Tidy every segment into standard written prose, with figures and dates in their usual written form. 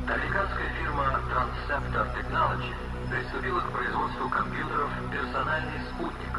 Американская фирма Transceptor Technology приступила к производству компьютеров «Персональный спутник».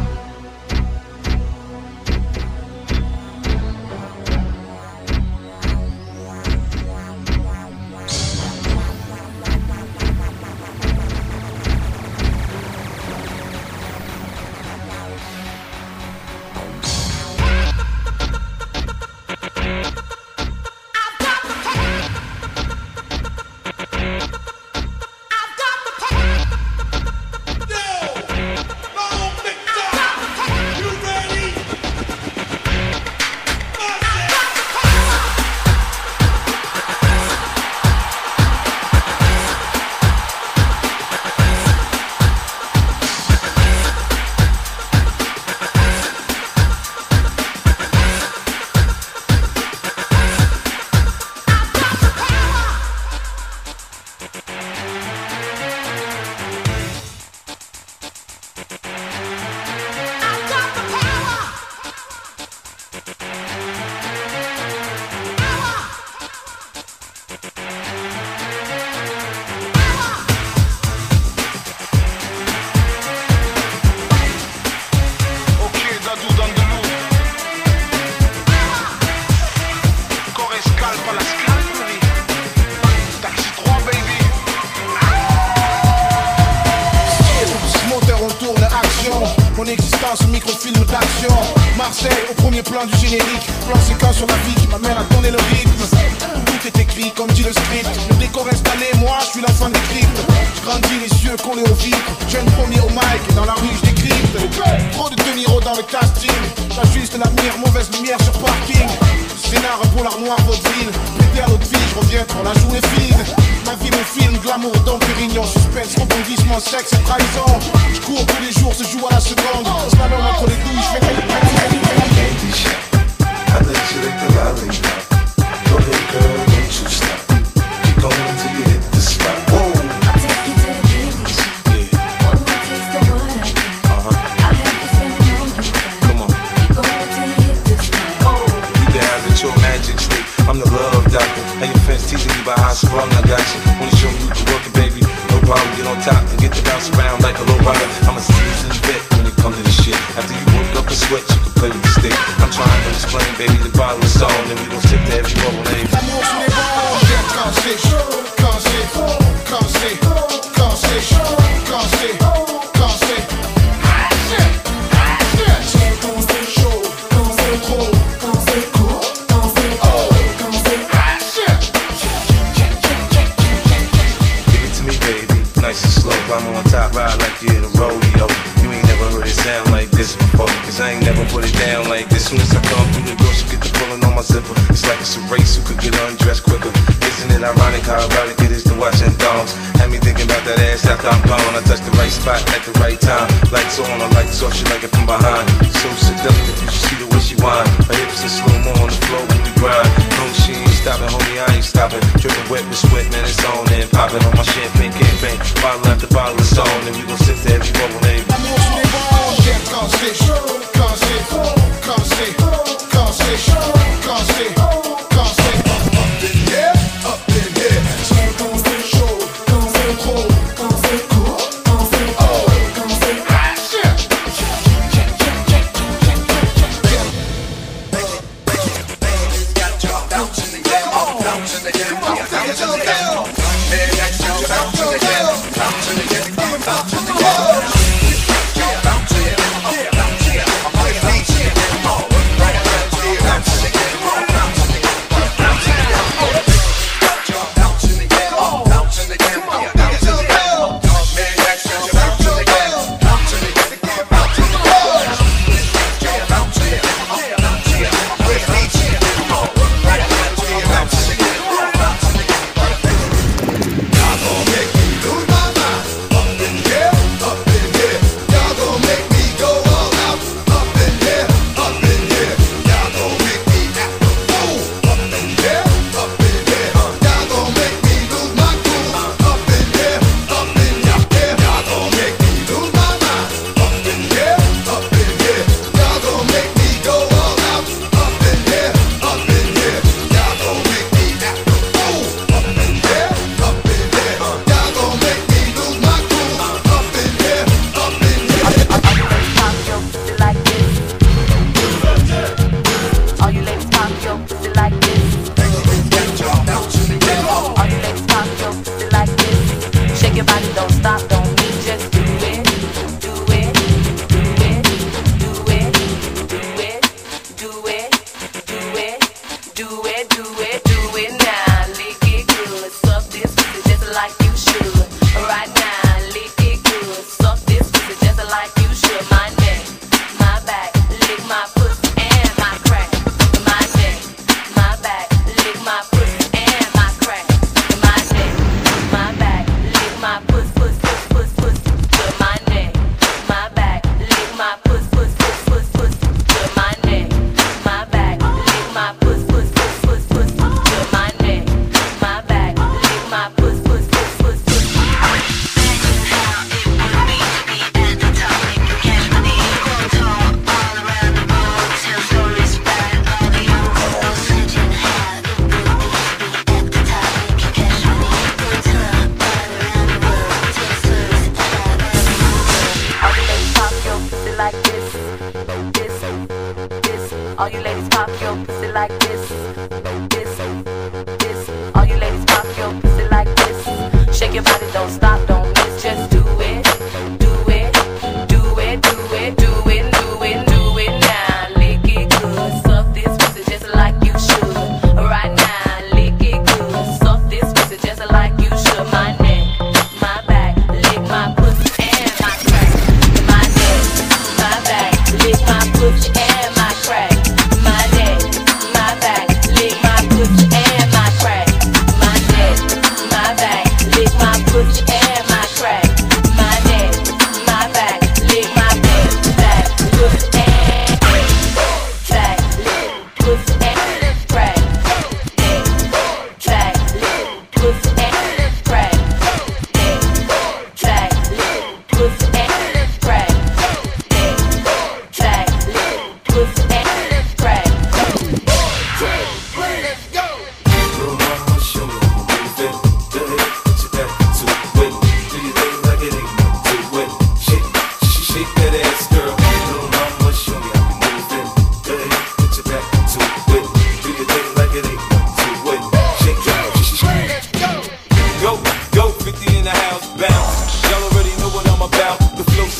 Mon existence, microfilm d'action. Marseille au premier plan du générique. Plan séquence sur la vie qui m'amène à tourner le rythme. Tout est écrit comme dit le script. Le décor installé, moi je suis l'enfant des cryptes. Je grandis les yeux collés au vide. Jeune premier au mic et dans la rue je décrypte. Trop de De Niro dans le casting. J'ajuste la mire, mauvaise lumière sur parking. Scénar pour l'art noir vaudeville. Pété à l'autre vie, je reviens pour la jouer fine. Ma vie, mon film, glamour, Dom Pérignon. Suspense, rebondissement, sexe et trahison. Je cours tous les jours, se joue à la seconde. Slalom entre les douilles, je fais I let you lick the lollipop. Go ahead, girl, don't you stop. Keep going until you hit the spot. Whoa. I'll take you to the candy shop. One more taste of what I got. I'll have you spending all you got. Come on. Keep going till you hit the spot. You can have it, your magic stick. I'm the love doctor. Hey, your fans teasing you about how sprung I got you. Wanna show me you can work it, baby. No problem, get on top and get to bounce around like a low rider. I'm a seasoned vet when it comes to this shit. After you work up a sweat, you can play with the stick. I'm trying to explain, baby, the bottle is on. And we gon' sip to every bubble, name. L'amour sur les bords, quand c'est chaud, quand c'est chaud, quand c'est chaud, quand c'est chaud, quand c'est quand c'est chaud, quand c'est trop, Quand c'est court, quand c'est haut, quand c'est Give it to me, baby, nice and slow. I'm on top, ride like you're in a rodeo. You ain't never heard it sound like this before. Cause I ain't never put it down like this. Soon as I come through the door, she get the pulling on my zipper. It's like it's a race, who could get undressed quicker. Isn't it ironic how erotic it is to watch them thongs? Had me thinking about that ass after I'm gone. I touch the right spot at the right time. Lights on, I lights off, she like it from behind. So seductive, you should see the way she whine. Her hips in slow-mo on the floor when we grind. No, she ain't stopping, homie, I ain't stopping. Dripping wet with sweat, man, it's on and popping on my champagne campaign. Bottle after bottle is on, and we gon' sip to every bubble, name. L'amour sur les bords, quand c'est chaud, quand c'est quand c'est quand c'est chaud, quand c'est quand c'est up in here, quand c'est chaud, quand c'est trop, quand c'est court, quand c'est haut, quand c'est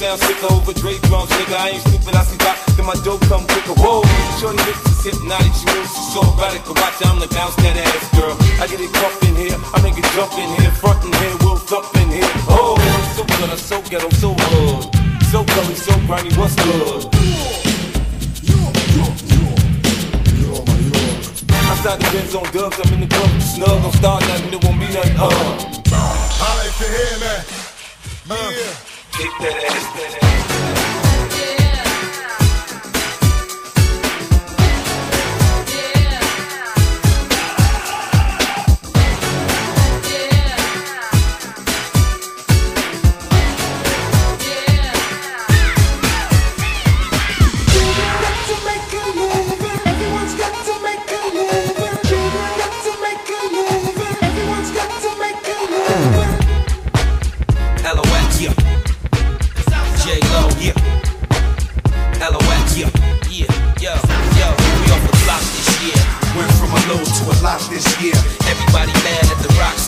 down sicker over Dre drums, nigga. I ain't stupid, I see rock, then my dope come quicker. Whoa, shorty lips is hypnotic, she moves, she's so erotic. Watch, I'm like bounce that ass, girl. I get it crump in here, I make it jump in here, front in here, we'll thump in here. Oh, so good, I'm so ghetto, so hood, so gully, so grimy, what's good? Outside the Benz on dubs, I'm in the club, snug, don't start nothing, it won't be nothing. I like to hear that. Yeah. Kick that ass. This year, everybody mad at the rock